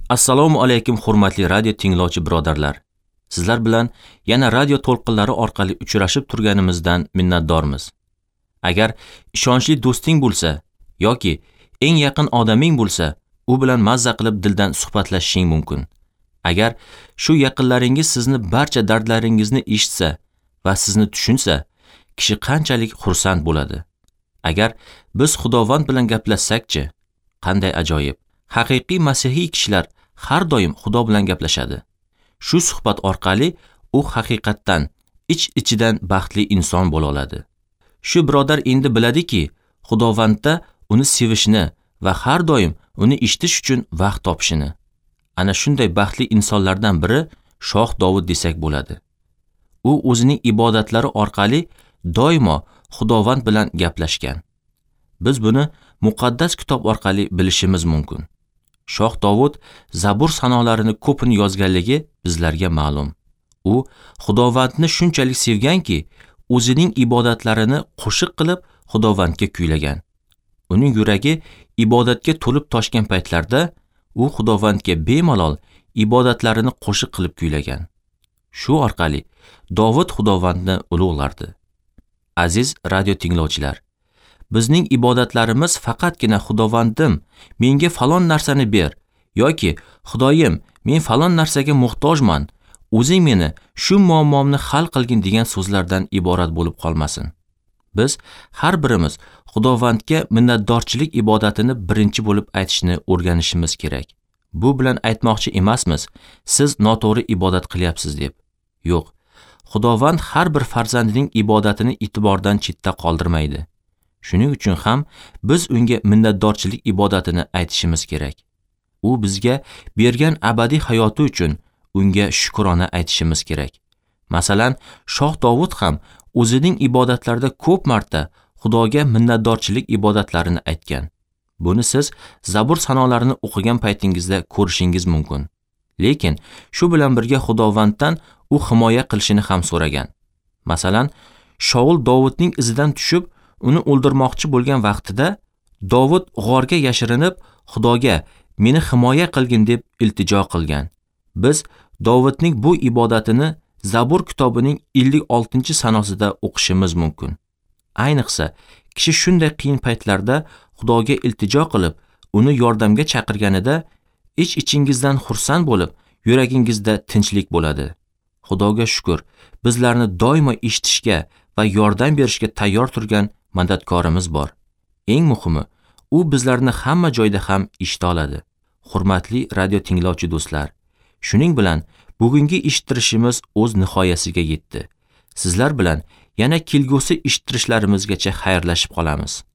Assalomu alaykum hurmatli radio tinglovchi birodarlar. Sizlar bilan yana radio to'lqinlari orqali uchrashib turganimizdan minnatdormiz. Agar ishonchli do'sting bo'lsa yoki eng yaqin odaming bo'lsa, u bilan mazza qilib dildan suhbatlashishing mumkin. Agar shu yaqinlaringiz sizni barcha dardlaringizni eshitsa va sizni tushunsa, kishi qanchalik xursand bo'ladi. Agar biz Xudovand bilan gaplashsak-chi, qanday ajoyib. Haqiqiy masihiy kishilar har doim Xudo bilan gaplashadi. Shu suhbat orqali u haqiqatdan ich-ichidan baxtli inson bo'la oladi. Shu birodar endi biladiki, Xudovandda uni sevishni va har doim uni eshitish uchun vaqt topishini. Ana shunday baxtli insonlardan biri Shoh Dovud desak bo'ladi. U o'zining ibodatlari orqali doimo Xudovand bilan gaplashgan. Biz buni muqaddas kitob orqali bilishimiz mumkin. Shoh Dovud Zabur sanolarini ko'pini yozganligi bizlarga ma'lum. U Xudovandni shunchalik sevganki, o'zining ibodatlarini qo'shiq qilib Xudovandga kuylagan. Uning yuragi ibodatga to'lib toshgan paytlarda u Xudovandga bemalol ibodatlarini qo'shiq qilib kuylagan. Shu orqali Dovud Xudovandni ulug'lardi. Aziz radio tinglovchilar, bizning ibodatlarimiz faqatgina Xudovandim, menga falon narsani ber yoki Xudoyim, men falon narsaga muhtojman, o'zing meni shu muammomni hal qilgin degan so'zlardan iborat bo'lib qolmasin. Biz har birimiz Xudovandga minnatdorchilik ibodatini birinchi bo'lib aytishni o'rganishimiz kerak. Bu bilan aytmoqchi emasmiz, siz noto'g'ri ibodat qilyapsiz deb. Yo'q. Xudovand har bir farzandining ibodatini e'tibordan chetda qoldirmaydi. Shuning uchun ham biz unga minnatdorchilik ibodatini aytishimiz kerak. U bizga bergan abadiy hayoti uchun unga shukrona aytishimiz kerak. Masalan, Shoh Dovud ham o'zining ibodatlarida ko'p marta Xudoga minnatdorchilik ibodatlarini aytgan. Buni siz Zabur sanolarini o'qigan paytingizda ko'rishingiz mumkin. Lekin shu bilan birga Xudovanddan u himoya qilishini ham so'ragan. Masalan, Shaul Dovudning izidan tushib uni o'ldirmoqchi bo'lgan vaqtida Dovud g'orga yashirinib Xudoga meni himoya qilgin deb iltijo qilgan. Biz Dovudning bu ibodatini Zabur kitobining 56-sanosida o'qishimiz mumkin. Ayniqsa, kishi shunday qiyin paytlarda Xudoga iltijo qilib, uni yordamga chaqirganida ich-ichingizdan xursand bo'lib, yuragingizda tinchlik bo'ladi. Xudoga shukr, bizlarni doimo eshitishga va yordam berishga tayyor turgan madadkorimiz bor. Eng muhimi, u bizlarni hamma joyda ham eshita oladi. Hurmatli radio tinglovchi do'stlar, shuning bilan bugungi eshittirishimiz o'z nihoyasiga yetdi. Sizlar bilan yana kelgusi eshittirishlarimizgacha xayrlashib qolamiz.